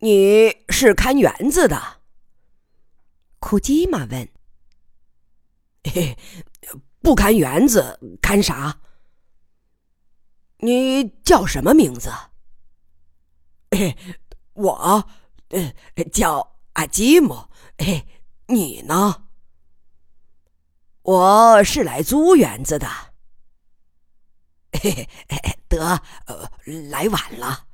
你是看园子的？库基玛问。嘿，不看园子，看啥？你叫什么名字？我，叫阿基姆。你呢？我是来租园子的。来晚了。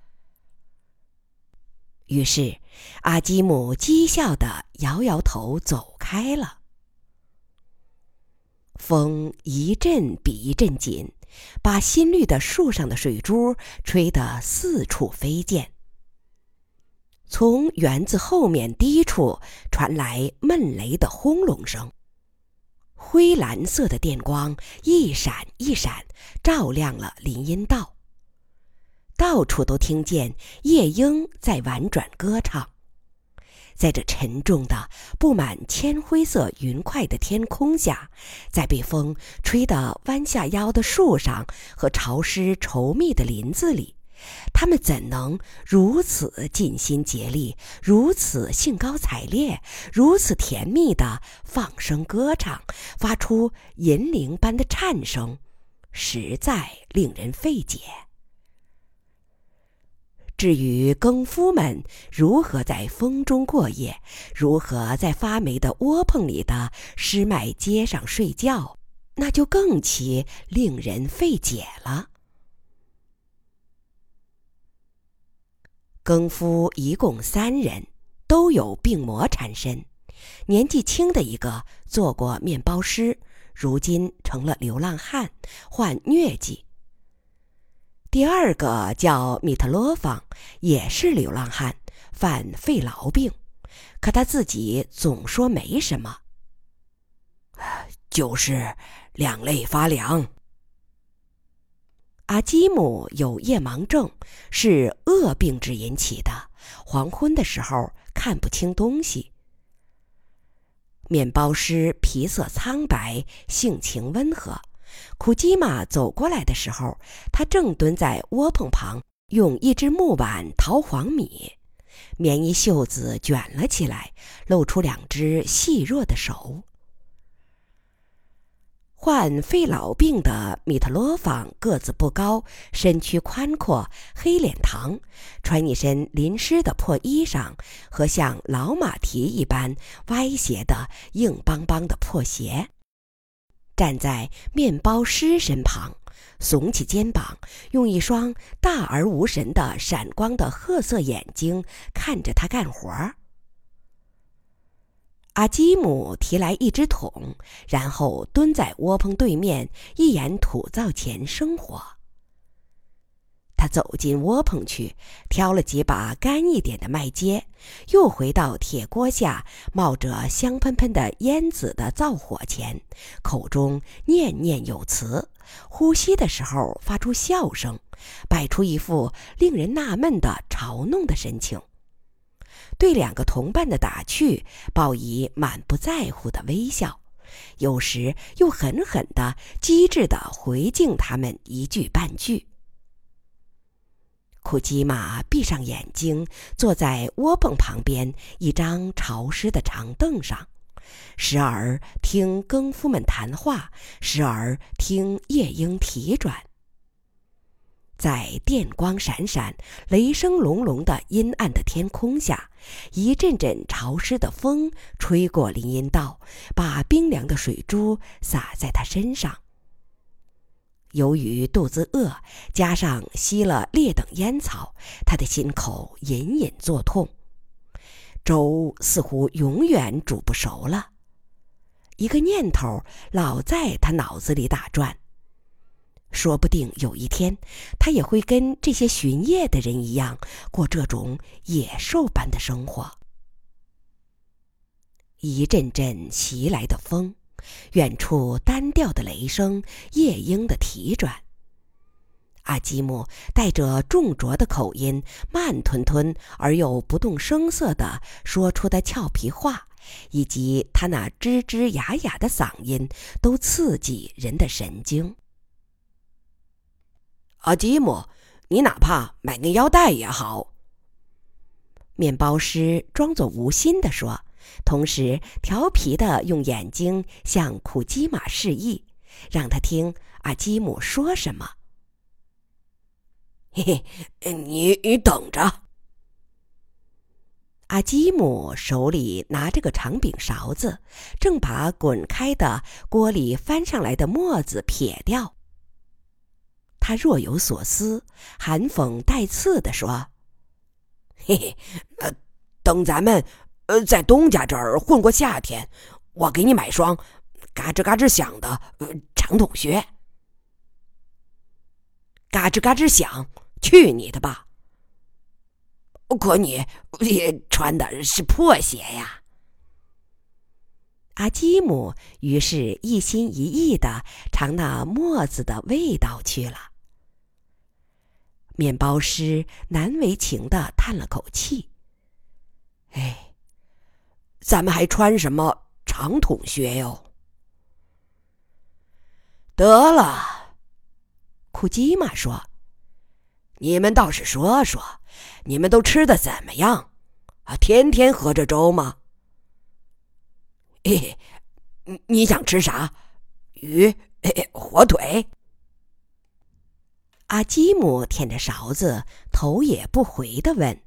于是阿基姆讥笑地摇摇头走开了。风一阵比一阵紧，把新绿的树上的水珠吹得四处飞溅。从园子后面低处传来闷雷的轰隆声，灰蓝色的电光一闪一闪，照亮了林荫道。到处都听见夜莺在婉转歌唱。在这沉重的布满铅灰色云块的天空下，在被风吹得弯下腰的树上和潮湿稠密的林子里，他们怎能如此尽心竭力，如此兴高采烈，如此甜蜜地放声歌唱，发出银铃般的颤声，实在令人费解。至于耕夫们如何在风中过夜，如何在发霉的窝棚里的湿麦秸上睡觉，那就更其令人费解了。耕夫一共3人，都有病魔缠身。年纪轻的一个做过面包师，如今成了流浪汉，患疟疾。第二个叫米特罗方，也是流浪汉，犯肺痨病，可他自己总说没什么，就是两肋发凉。阿基姆有夜盲症，是恶病质引起的，黄昏的时候看不清东西。面包师皮色苍白，性情温和。库基玛走过来的时候，他正蹲在窝棚旁，用一只木碗淘黄米，棉衣袖子卷了起来，露出2只细弱的手。患肺痨病的米特罗方个子不高，身躯宽阔，黑脸膛，穿一身淋湿的破衣裳和像老马蹄一般歪斜的硬邦邦的破鞋。站在面包师身旁，耸起肩膀，用一双大而无神的闪光的褐色眼睛看着他干活。阿基姆提来一只桶，然后蹲在窝棚对面一眼土灶前生火。他走进窝棚去，挑了几把干一点的麦秸，又回到铁锅下冒着香喷喷的烟子的灶火前，口中念念有词，呼吸的时候发出笑声，摆出一副令人纳闷的嘲弄的神情，对2个同伴的打趣报以满不在乎的微笑，有时又狠狠地机智地回敬他们一句半句。库基玛闭上眼睛，坐在窝棚旁边一张潮湿的长凳上，时而听耕夫们谈话，时而听夜莺啼转。在电光闪闪、雷声隆隆的阴暗的天空下，一阵阵潮湿的风吹过林荫道，把冰凉的水珠洒在他身上。由于肚子饿，加上吸了劣等烟草，他的心口隐隐作痛。粥似乎永远煮不熟了。一个念头老在他脑子里打转，说不定有一天，他也会跟这些巡夜的人一样，过这种野兽般的生活。一阵阵袭来的风，远处单调的雷声，夜莺的啼转。阿基姆带着重浊的口音，慢吞吞而又不动声色地说出的俏皮话，以及他那吱吱哑哑的嗓音，都刺激人的神经。阿基姆，你哪怕买根腰带也好。 面包师装作无心地说，同时调皮地用眼睛向库基玛示意，让他听阿基姆说什么。 嘿嘿，你等着。 阿基姆手里拿着个长柄勺子，正把滚开的锅里翻上来的沫子撇掉。他若有所思，含讽带刺地说：“ 嘿嘿，等咱们在东家这儿混过夏天，我给你买双嘎吱嘎吱响的长筒靴。” 嘎吱嘎吱响，去你的吧！ 可你也穿的是破鞋呀。 阿基姆于是一心一意地尝那沫子的味道去了。面包师难为情地叹了口气：“ 哎，咱们还穿什么长筒靴哟？” 得了，库基玛说：“ 你们倒是说说，你们都吃得怎么样？啊，天天喝着粥吗？嘿嘿，你想吃啥？鱼、火腿？” 阿基姆舔着勺子，头也不回地问：“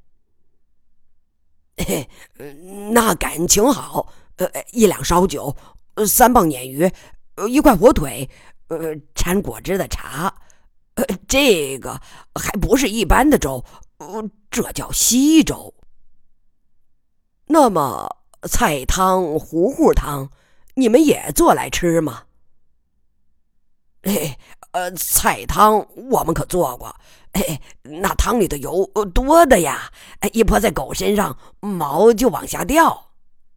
那感情好，1两烧酒，3磅鲶鱼，1块火腿，掺果汁的茶，这个还不是一般的粥，这叫稀粥。那么菜汤、糊汤，你们也做来吃吗？”菜汤我们可做过，那汤里的油多的呀，一泼在狗身上，毛就往下掉。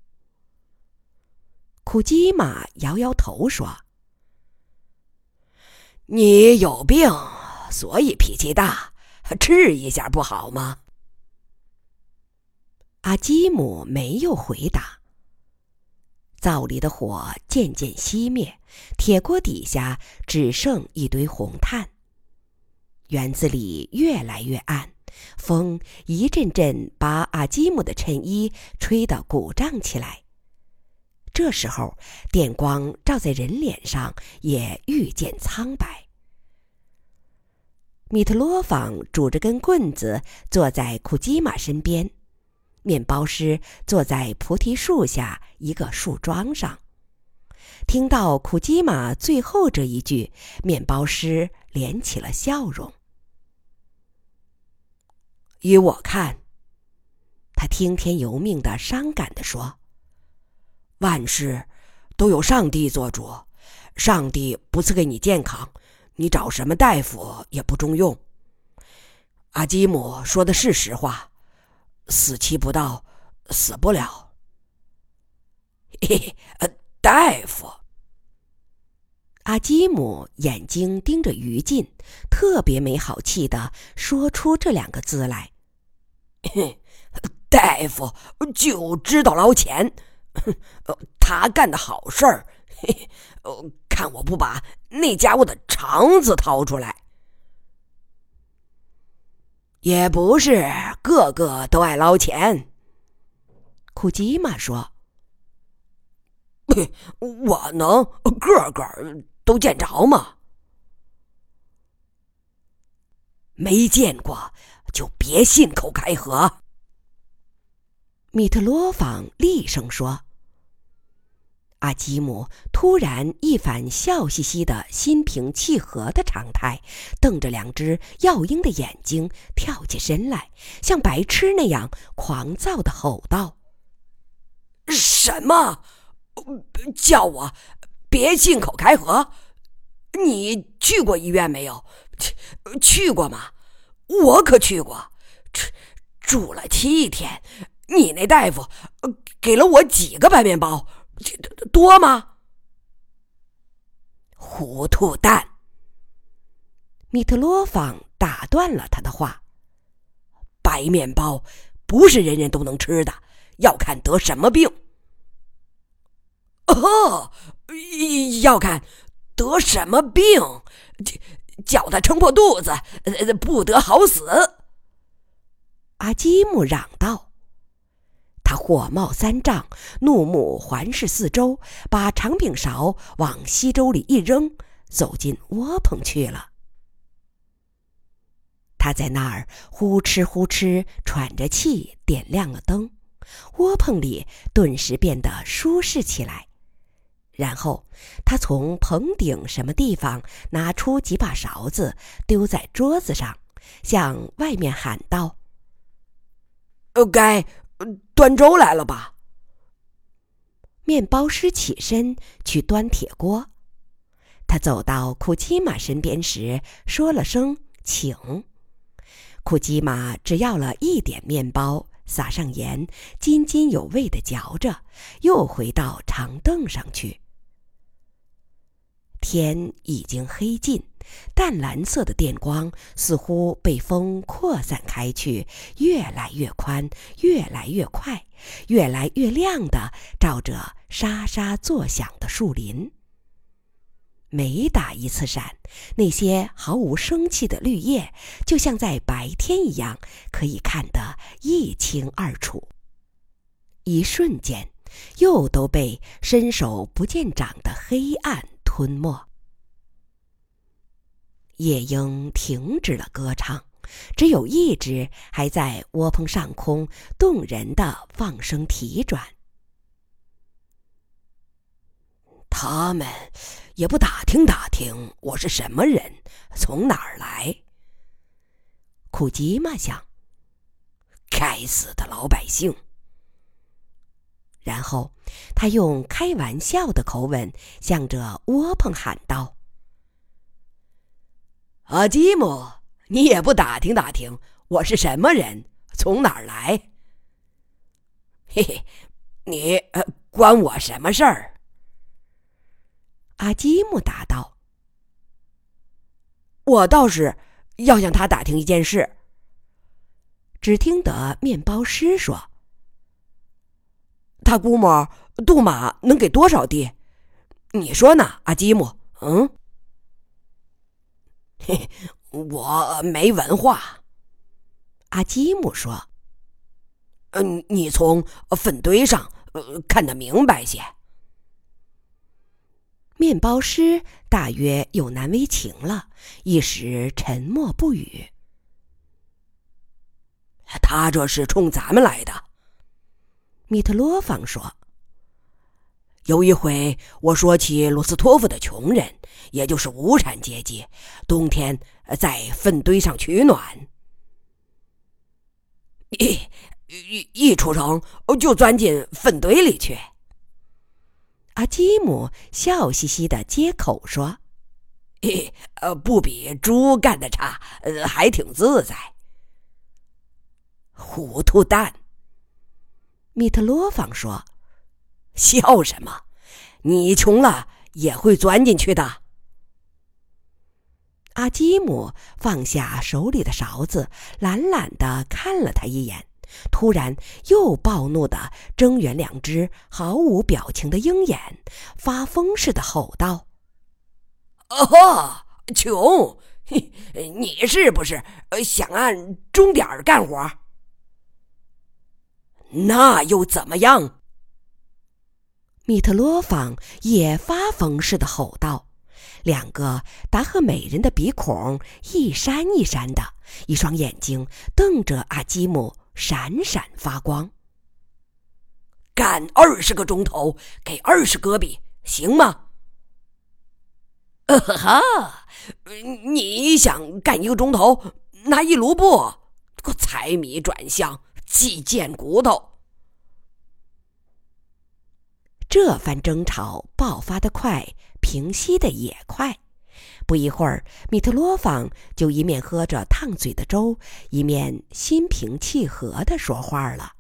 库基玛摇摇头说：“ 你有病，所以脾气大，治一下不好吗？” 阿基姆没有回答。灶里的火渐渐熄灭，铁锅底下只剩一堆红炭。园子里越来越暗，风一阵阵把阿基姆的衬衣吹得鼓胀起来。这时候，电光照在人脸上，也愈见苍白。米特罗坊拄着根棍子坐在库基玛身边，面包师坐在菩提树下一个树桩上。听到库基玛最后这一句，面包师敛起了笑容。 依我看， 他听天由命地伤感地说， 万事都有上帝做主，上帝不赐给你健康，你找什么大夫也不中用。阿基姆说的是实话，死期不到，死不了。嘿嘿，大夫。 阿基姆眼睛盯着于禁，特别没好气地说出这2个字来。 大夫就知道捞钱，他干的好事儿，看我不把那家伙的肠子掏出来。也不是个个都爱捞钱， 库基玛说。 我能个个都见着吗？没见过就别信口开河。 米特罗坊厉声说。阿基姆突然一反笑嘻嘻的心平气和的常态，瞪着2只耀鹰的眼睛，跳起身来，像白痴那样狂躁地吼道：“ 什么？叫我别信口开河？你去过医院没有？去过吗？我可去过，住了7天。你那大夫给了我几个白面包？多吗？糊涂蛋！ 米特罗坊打断了他的话。 白面包不是人人都能吃的，要看得什么病。哦，要看得什么病，叫他撑破肚子，不得好死。 阿基姆嚷道。 他火冒三丈，怒目环视四周，把长柄勺往稀粥里一扔，走进窝棚去了。他在那儿呼哧呼哧喘着气，点亮了灯，窝棚里顿时变得舒适起来。然后他从棚顶什么地方拿出几把勺子，丢在桌子上，向外面喊道： 该端粥来了吧？ 面包师起身去端铁锅。他走到库基玛身边时，说了声请。库基玛只要了一点面包，撒上盐，津津有味地嚼着，又回到长凳上去。天已经黑尽，淡蓝色的电光似乎被风扩散开去，越来越宽，越来越快，越来越亮地照着沙沙作响的树林。每打一次闪，那些毫无生气的绿叶就像在白天一样，可以看得一清二楚。一瞬间，又都被伸手不见掌的黑暗吞没。夜莺停止了歌唱，只有一只还在窝棚上空动人的放声啼转。 他们也不打听打听我是什么人，从哪儿来。 库吉玛想， 该死的老百姓。 然后他用开玩笑的口吻向着窝棚喊道： 阿基姆，你也不打听打听我是什么人，从哪儿来？嘿嘿，你关我什么事儿？ 阿基姆答道： 我倒是要向他打听一件事。 只听得面包师说： 他估摸杜马能给多少地？你说呢，阿基姆？嘿，我没文化。 阿基姆说： 你从粪堆上看得明白些。 面包师大约有难为情了，一时沉默不语。 他这是冲咱们来的。 米特罗芳说： 有一回我说起罗斯托夫的穷人，也就是无产阶级，冬天在粪堆上取暖，一出城就钻进粪堆里去。 阿基姆笑嘻嘻地接口说： 不比猪干得差，还挺自在。糊涂蛋。 米特罗芳说： 笑什么？你穷了也会钻进去的。 阿基姆放下手里的勺子，懒懒地看了他一眼，突然又暴怒地睁圆两只毫无表情的鹰眼，发疯似的吼道： 穷！你是不是想按钟点干活？那又怎么样？ 米特罗芳也发疯似的吼道，两个达赫美人的鼻孔一闪一闪的，一双眼睛瞪着阿基姆，闪闪发光。 干20个钟头，给20戈比，行吗？你想干1个钟头，拿1卢布，财迷转向，既贱骨头。 这番争吵爆发得快，平息得也快。不一会儿，米特罗芳就一面喝着烫嘴的粥，一面心平气和地说话了。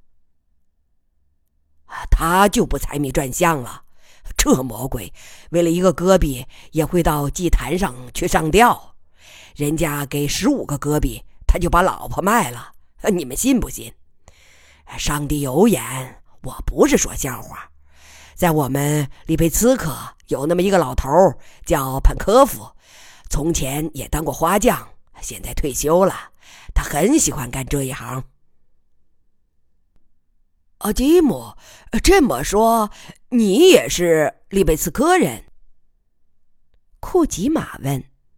他就不财迷转向了，这魔鬼为了1个戈比也会到祭坛上去上吊，人家给15个戈比，他就把老婆卖了，你们信不信？上帝有眼，我不是说笑话。在我们里贝茨克有那么一个老头叫潘科夫，从前也当过花匠，现在退休了，他很喜欢干这一行。 阿基姆，这么说，你也是利贝茨科人？ 库吉玛问。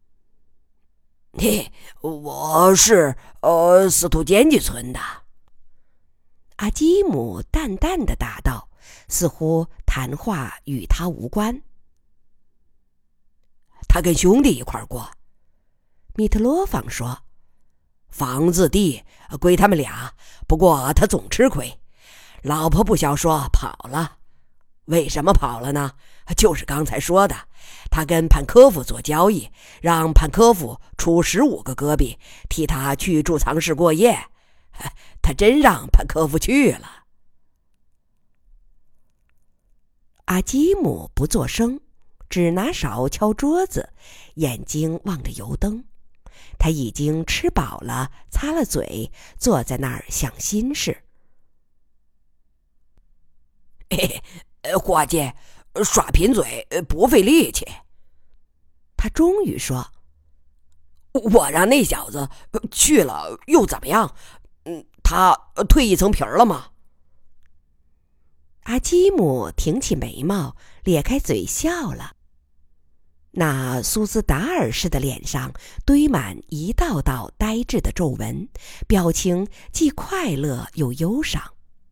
嘿，我是斯图坚吉村的。 阿基姆淡淡的答道，似乎谈话与他无关。 他跟兄弟一块过。 米特罗坊说， 房子地归他们俩，不过他总吃亏。老婆不消说跑了。为什么跑了呢？就是刚才说的，他跟潘科夫做交易，让潘科夫出15个戈壁替他去贮藏室过夜。他真让潘科夫去了。 阿基姆不作声，只拿勺敲桌子，眼睛望着油灯。他已经吃饱了，擦了嘴，坐在那儿想心事。 伙计，耍贫嘴不费力气。 他终于说， 我让那小子去了又怎么样？他蜕一层皮了吗？ 阿基姆挺起眉毛，咧开嘴笑了。那苏兹达尔式的脸上堆满一道道呆滞的皱纹，表情既快乐又忧伤。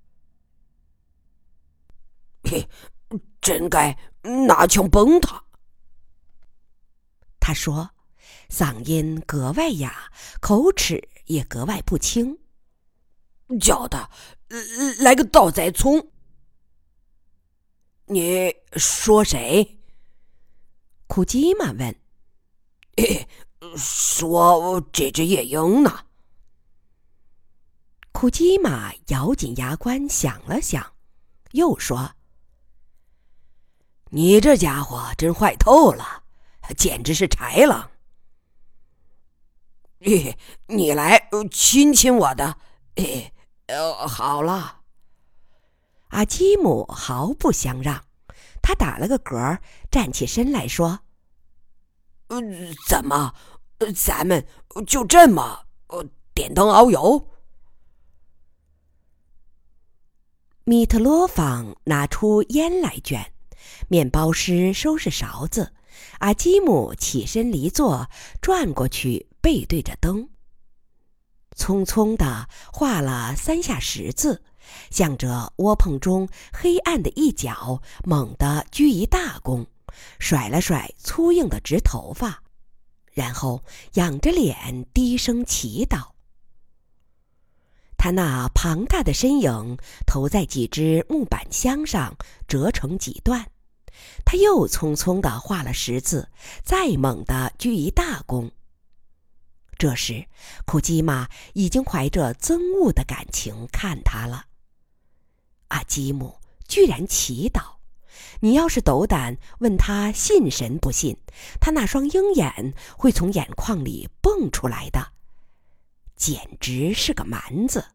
真该拿枪崩他。 他说，嗓音格外哑，口齿也格外不清。 叫他来个倒栽葱。你说谁？ 库基玛问。 说这只夜莺呢。 库基玛咬紧牙关想了想，又说， 你这家伙真坏透了，简直是豺狼。你来亲亲我的。好了。 阿基姆毫不相让，他打了个嗝，站起身来说， 怎么，咱们就这么点灯熬油？ 米特罗坊拿出烟来卷，面包师收拾勺子，阿基姆起身离座，转过去背对着灯，匆匆地画了3下十字，向着窝棚中黑暗的一角猛地鞠一大躬，甩了甩粗硬的直头发，然后仰着脸低声祈祷。他那庞大的身影投在几只木板箱上，折成几段。他又匆匆地画了十字，再猛地鞠一大躬。这时，库基玛已经怀着憎恶的感情看他了。阿基姆居然祈祷！你要是斗胆问他信神不信，他那双鹰眼会从眼眶里蹦出来的，简直是个蛮子。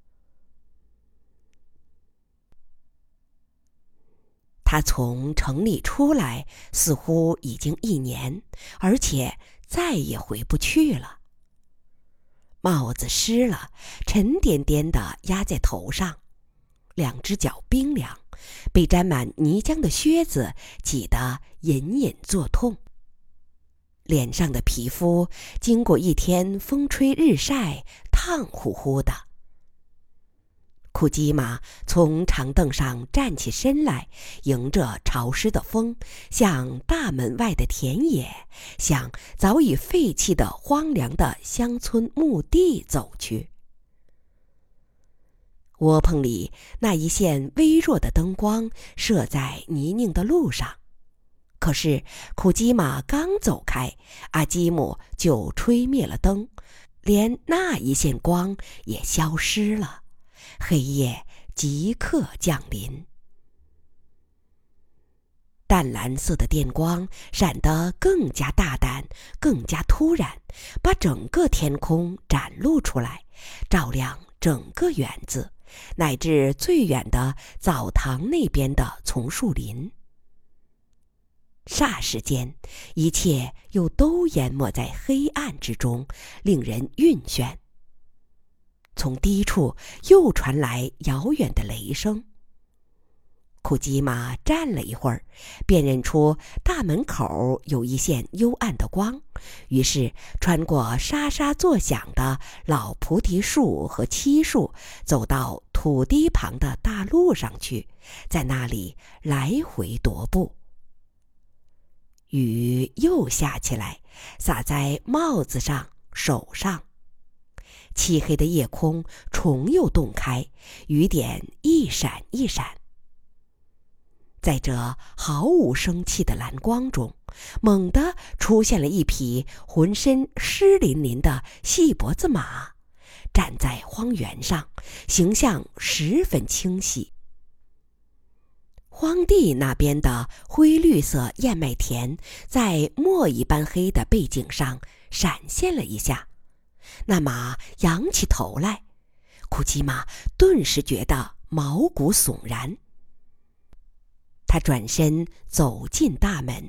他从城里出来似乎已经1年，而且再也回不去了。帽子湿了，沉甸甸地压在头上，2只脚冰凉，被沾满泥浆的靴子挤得隐隐作痛。脸上的皮肤经过1天风吹日晒，烫乎乎的。库基玛从长凳上站起身来，迎着潮湿的风，向大门外的田野，向早已废弃的荒凉的乡村墓地走去。窝棚里那一线微弱的灯光射在泥泞的路上，可是库基玛刚走开，阿基姆就吹灭了灯，连那一线光也消失了。黑夜即刻降临，淡蓝色的电光闪得更加大胆，更加突然，把整个天空展露出来，照亮整个园子，乃至最远的澡堂那边的丛树林。霎时间，一切又都淹没在黑暗之中，令人晕眩。 从低处又传来遥远的雷声。库基玛站了一会儿，辨认出大门口有一线幽暗的光，于是穿过沙沙作响的老菩提树和漆树，走到土堤旁的大路上去，在那里来回踱步。雨又下起来，洒在帽子上、手上。漆黑的夜空重又洞开，雨点一闪一闪。在这毫无生气的蓝光中，猛地出现了一匹浑身湿淋淋的细脖子马，站在荒原上，形象十分清晰。荒地那边的灰绿色燕麦田在墨一般黑的背景上闪现了一下，那马仰起头来，库基玛顿时觉得毛骨悚然。他转身走进大门。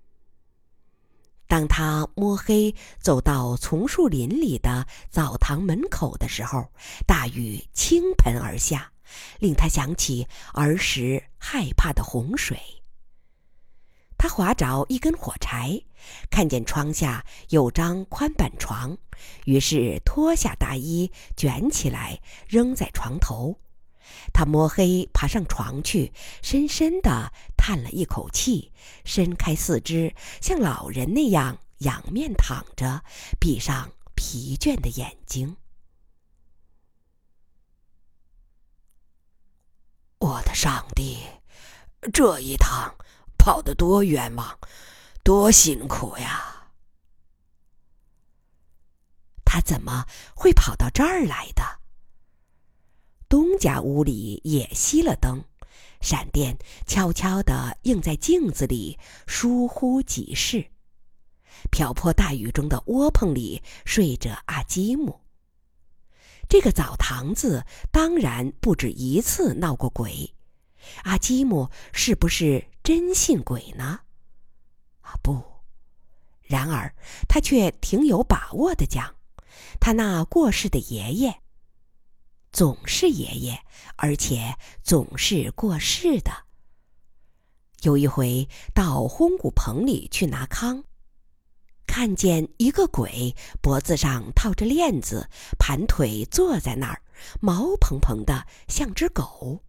当他摸黑走到丛树林里的澡堂门口的时候，大雨倾盆而下，令他想起儿时害怕的洪水。他划着一根火柴，看见窗下有张宽板床，于是脱下大衣卷起来扔在床头。他摸黑爬上床去，深深地叹了一口气，伸开四肢，像老人那样仰面躺着，闭上疲倦的眼睛。 我的上帝，这一趟跑得多冤枉，多辛苦呀！ 他怎么会跑到这儿来的？东家屋里也熄了灯，闪电悄悄地映在镜子里，疏忽即逝。瓢泼大雨中的窝棚里睡着阿基姆。这个澡堂子当然不止一次闹过鬼，阿基姆是不是真信鬼呢？不，然而他却挺有把握地讲，他那过世的爷爷总是爷爷，而且总是过世的。有一回到烘骨棚里去拿糠，看见一个鬼脖子上套着链子，盘腿坐在那儿，毛蓬蓬的像只狗。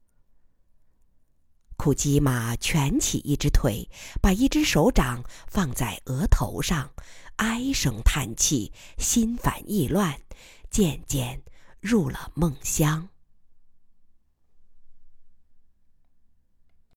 库基玛蜷起一只腿，把一只手掌放在额头上，唉声叹气，心烦意乱，渐渐入了梦乡。